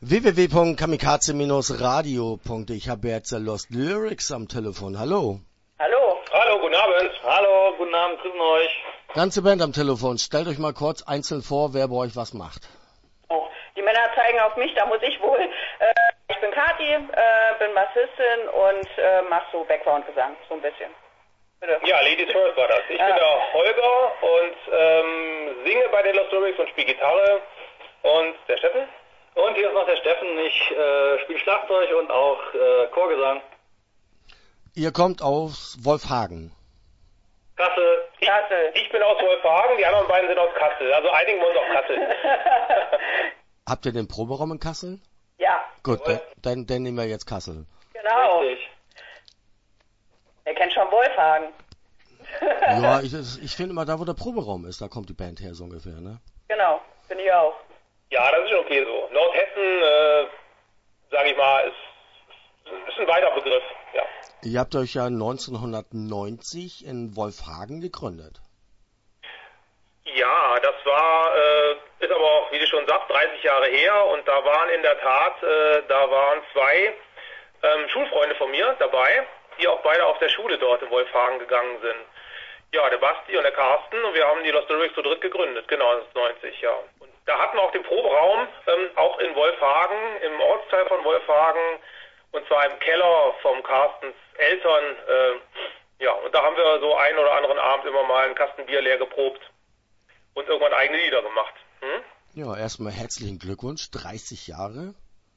www.kamikaze-radio.de. Ich habe jetzt Lost Lyrics am Telefon. Hallo. Hallo. Hallo, guten Abend. Hallo, guten Abend, grüßen euch. Ganze Band am Telefon. Stellt euch mal kurz einzeln vor, wer bei euch was macht. Oh, die Männer zeigen auf mich, da muss ich wohl. Ich bin Kathi, bin Bassistin und mach so Background-Gesang, so ein bisschen. Bitte. Ja, Ladies First war das. Ich bin der Holger und singe bei den Lost Lyrics und spiele Gitarre. Und der Steffen? Und hier ist noch der Steffen. Ich spiele Schlagzeug und auch Chorgesang. Ihr kommt aus Wolfhagen. Kassel. Ich bin aus Wolfhagen, die anderen beiden sind aus Kassel. Also einigen wir uns auf Kassel. Habt ihr den Proberaum in Kassel? Ja. Gut, dann nehmen wir jetzt Kassel. Genau. Richtig. Ihr kennt schon Wolfhagen. Ja, ich finde immer, da wo der Proberaum ist, da kommt die Band her so ungefähr, ne? Genau, finde ich auch. Ja, das ist schon okay so. Nordhessen, sage ich mal, ist ein weiter Begriff, ja. Ihr habt euch ja 1990 in Wolfhagen gegründet. Ja, das ist aber auch, wie du schon sagst, 30 Jahre her und da waren in der Tat, zwei Schulfreunde von mir dabei, die auch beide auf der Schule dort in Wolfhagen gegangen sind. Ja, der Basti und der Carsten und wir haben die Lost Lyrics zu dritt gegründet, genau, 1990, ja. Und da hatten wir auch den Proberaum, auch in Wolfhagen, im Ortsteil von Wolfhagen, und zwar im Keller vom Carstens Eltern, ja, und da haben wir so einen oder anderen Abend immer mal einen Kasten Bier leer geprobt und irgendwann eigene Lieder gemacht. Ja, erstmal herzlichen Glückwunsch, 30 Jahre.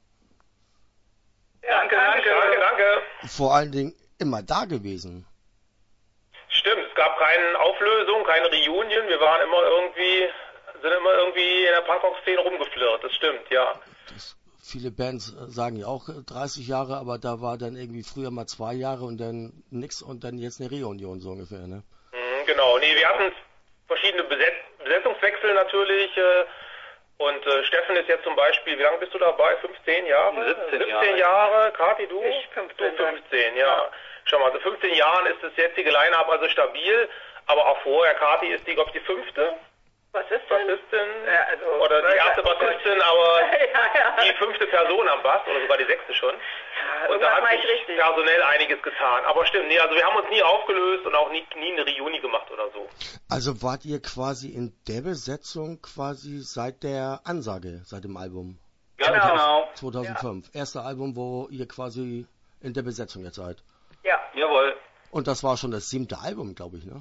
Ja, danke. Vor allen Dingen immer da gewesen. Stimmt, es gab keine Auflösung, keine Reunion, wir waren immer irgendwie in der Punkrock-Szene rumgeflirrt, das stimmt, ja. Viele Bands sagen ja auch 30 Jahre, aber da war dann irgendwie früher mal 2 Jahre und dann nix und dann jetzt eine Reunion so ungefähr, ne? Genau, nee, wir hatten verschiedene Besetzungswechsel natürlich und Steffen ist jetzt zum Beispiel, wie lange bist du dabei? 15 Jahre? 17 Jahre. Kathi, du? Ich 15. Du 15, ja. Schau mal, also 15 Jahren ist das jetzige Line-Up also stabil, aber auch vorher, Kathi ist die, glaube ich, die 5. Bassistin, ja, also, oder die erste Bassistin, aber ja. die 5. Person am Bass, oder sogar die 6. schon. Ja, und da hat sich richtig. personell einiges getan. Aber stimmt, nee, also wir haben uns nie aufgelöst und auch nie eine Reuni gemacht oder so. Also wart ihr quasi in der Besetzung quasi seit der Ansage, seit dem Album? Genau. 2005. Ja. Erste Album, wo ihr quasi in der Besetzung jetzt seid. Ja. Jawohl. Und das war schon das 7. Album, glaube ich, ne?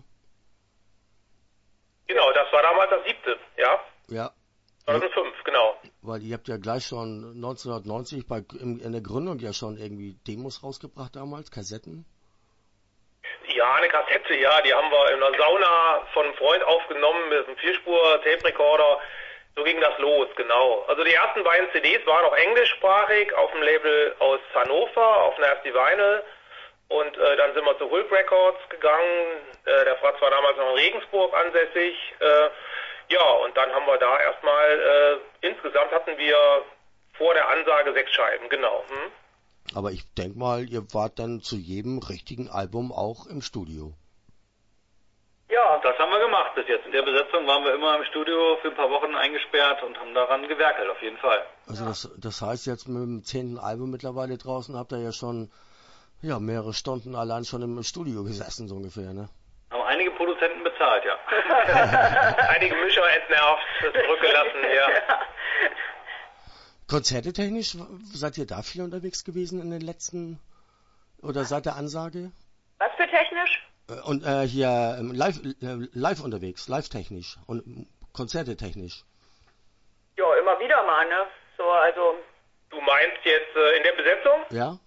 Genau, das war damals das 7. Ja. Ja. 2005, genau. Weil ihr habt ja gleich schon 1990 in der Gründung ja schon irgendwie Demos rausgebracht damals, Kassetten. Ja, eine Kassette, ja, die haben wir in der Sauna von einem Freund aufgenommen mit einem 4-Spur-Tape-Recorder. So ging das los, genau. Also die ersten beiden CDs waren auch englischsprachig auf dem Label aus Hannover, auf Nasty Vinyl. Und dann sind wir zu Hulk Records gegangen. Der Fratz war damals noch in Regensburg ansässig. Ja, und dann haben wir da erstmal, insgesamt hatten wir vor der Ansage 6 Scheiben, genau. Aber ich denke mal, ihr wart dann zu jedem richtigen Album auch im Studio. Ja, das haben wir gemacht bis jetzt. In der Besetzung waren wir immer im Studio für ein paar Wochen eingesperrt und haben daran gewerkelt, auf jeden Fall. Also das heißt jetzt mit dem 10. Album mittlerweile draußen habt ihr ja schon mehrere Stunden allein schon im Studio gesessen, so ungefähr, ne? Haben einige Produzenten bezahlt, ja. Einige Mischer entnervt, zurückgelassen, ja. Konzerte technisch, seid ihr da viel unterwegs gewesen in den letzten, oder seit der Ansage? Was für technisch? Und hier live unterwegs, live technisch und Konzerte technisch. Ja, immer wieder mal, ne? So, also. Du meinst jetzt in der Besetzung? Ja.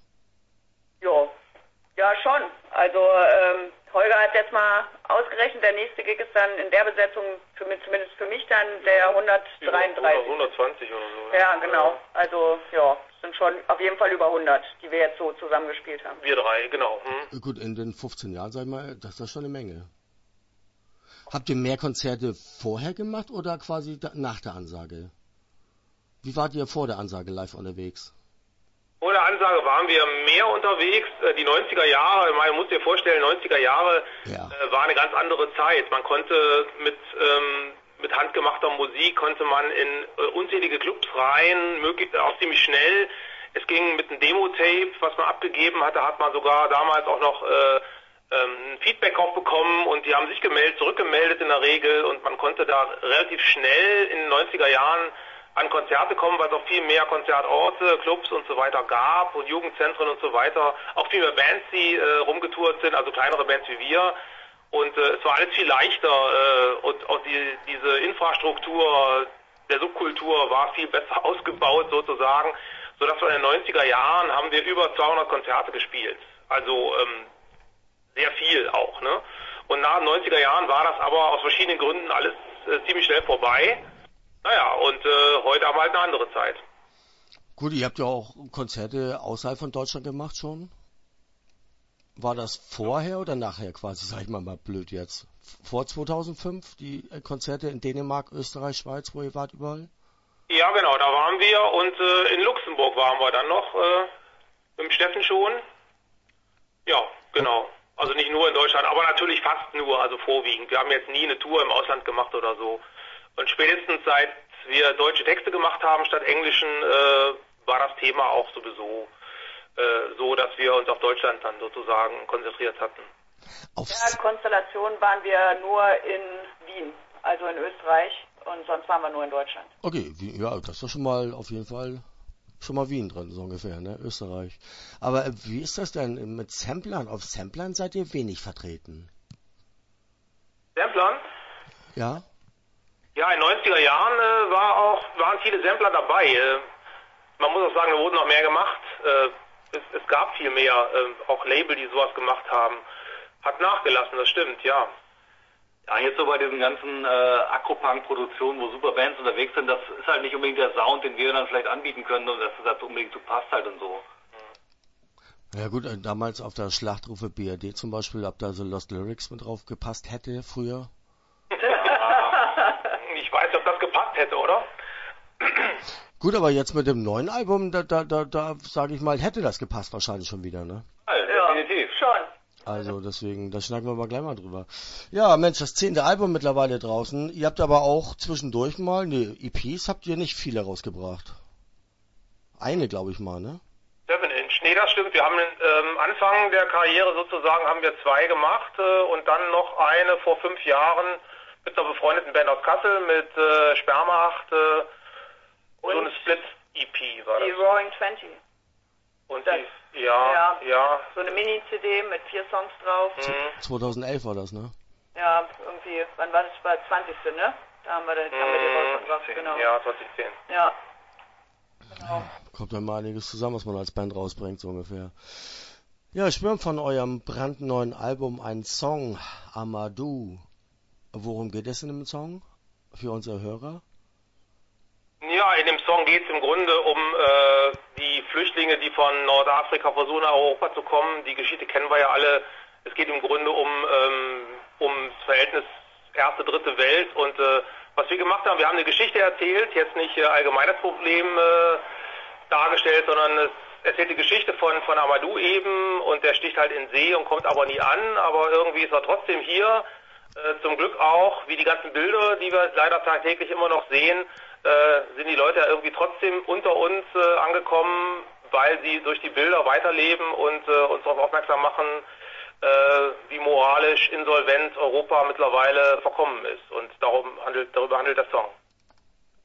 Ja, schon. Also Holger hat jetzt mal ausgerechnet, der nächste Gig ist dann in der Besetzung, zumindest für mich dann der 133. 120 oder so. Ja, genau. Also es sind schon auf jeden Fall über 100, die wir jetzt so zusammengespielt haben. Wir 3, genau. Gut, in den 15 Jahren, sag ich mal, das ist schon eine Menge. Habt ihr mehr Konzerte vorher gemacht oder quasi nach der Ansage? Wie wart ihr vor der Ansage live unterwegs? Vor der Ansage waren wir mehr unterwegs. Die 90er Jahre, man muss dir vorstellen, 90er Jahre war eine ganz andere Zeit. Man konnte mit mit handgemachter Musik konnte man in unzählige Clubs rein, auch ziemlich schnell. Es ging mit einem Demo-Tape, was man abgegeben hatte, hat man sogar damals auch noch ein Feedback drauf bekommen und die haben sich zurückgemeldet in der Regel und man konnte da relativ schnell in den 90er Jahren an Konzerte kommen, weil es auch viel mehr Konzertorte, Clubs und so weiter gab und Jugendzentren und so weiter. Auch viel mehr Bands, die rumgetourt sind, also kleinere Bands wie wir. Und es war alles viel leichter und auch diese Infrastruktur der Subkultur war viel besser ausgebaut sozusagen, sodass wir in den 90er Jahren haben wir über 200 Konzerte gespielt. Also sehr viel auch, ne? Und nach den 90er Jahren war das aber aus verschiedenen Gründen alles ziemlich schnell vorbei. Naja, und heute haben wir halt eine andere Zeit. Gut, ihr habt ja auch Konzerte außerhalb von Deutschland gemacht schon. War das vorher oder nachher quasi, sag ich mal blöd jetzt? Vor 2005, die Konzerte in Dänemark, Österreich, Schweiz, wo ihr wart überall? Ja, genau, da waren wir und in Luxemburg waren wir dann noch, im Steffen schon. Ja, genau. Also nicht nur in Deutschland, aber natürlich fast nur, also vorwiegend. Wir haben jetzt nie eine Tour im Ausland gemacht oder so. Und spätestens seit wir deutsche Texte gemacht haben statt englischen, war das Thema auch sowieso so, dass wir uns auf Deutschland dann sozusagen konzentriert hatten. In der Konstellation waren wir nur in Wien, also in Österreich, und sonst waren wir nur in Deutschland. Okay, ja, das ist doch schon mal auf jeden Fall schon mal Wien drin, so ungefähr, ne? Österreich. Aber wie ist das denn mit Samplern? Auf Samplern seid ihr wenig vertreten. Samplern? Ja. Ja, in den 90er Jahren waren viele Sampler dabei. Man muss auch sagen, da wurden noch mehr gemacht. Es gab viel mehr, auch Label, die sowas gemacht haben. Hat nachgelassen, das stimmt, ja. Ja, jetzt so bei diesen ganzen Akropunk-Produktionen, wo super Bands unterwegs sind, das ist halt nicht unbedingt der Sound, den wir dann vielleicht anbieten können und dass das unbedingt so passt halt und so. Ja gut, damals auf der Schlachtrufe BRD zum Beispiel, ob da so Lost Lyrics mit drauf gepasst hätte früher. Ich weiß, ob das gepasst hätte, oder? Gut, aber jetzt mit dem neuen Album, da sage ich mal, hätte das gepasst wahrscheinlich schon wieder, ne? Ja, definitiv. Schon. Also deswegen, da schnacken wir mal gleich mal drüber. Ja, Mensch, das 10. Album mittlerweile draußen. Ihr habt aber auch zwischendurch mal, EPs habt ihr nicht viele rausgebracht. Eine, glaube ich mal, ne? 7-Inch. Nee, das stimmt. Wir haben Anfang der Karriere sozusagen haben wir 2 gemacht und dann noch eine vor 5 Jahren mit einer befreundeten Band aus Kassel mit Spermacht so eine Split-EP war das. Die Roaring 20. Und das, ja. So eine Mini-CD mit 4 Songs drauf. 2011 war das, ne? Ja, irgendwie, wann war das? War 20. ne? Da haben wir die rausgebracht, genau. Ja, 2010. Ja. Genau. Kommt dann mal einiges zusammen, was man als Band rausbringt, so ungefähr. Ja, ich höre von eurem brandneuen Album einen Song, Amadou. Worum geht es in dem Song? Für unsere Hörer? Ja, in dem Song geht es im Grunde um die Flüchtlinge, die von Nordafrika versuchen, nach Europa zu kommen. Die Geschichte kennen wir ja alle. Es geht im Grunde um das Verhältnis erste, dritte Welt. Und was wir gemacht haben, wir haben eine Geschichte erzählt, jetzt nicht allgemeines Problem dargestellt, sondern es erzählt die Geschichte von Amadou eben und der sticht halt in See und kommt aber nie an, aber irgendwie ist er trotzdem hier. Zum Glück auch, wie die ganzen Bilder, die wir leider tagtäglich immer noch sehen, sind die Leute ja irgendwie trotzdem unter uns angekommen, weil sie durch die Bilder weiterleben und uns darauf aufmerksam machen, wie moralisch insolvent Europa mittlerweile verkommen ist. Und darüber handelt der Song.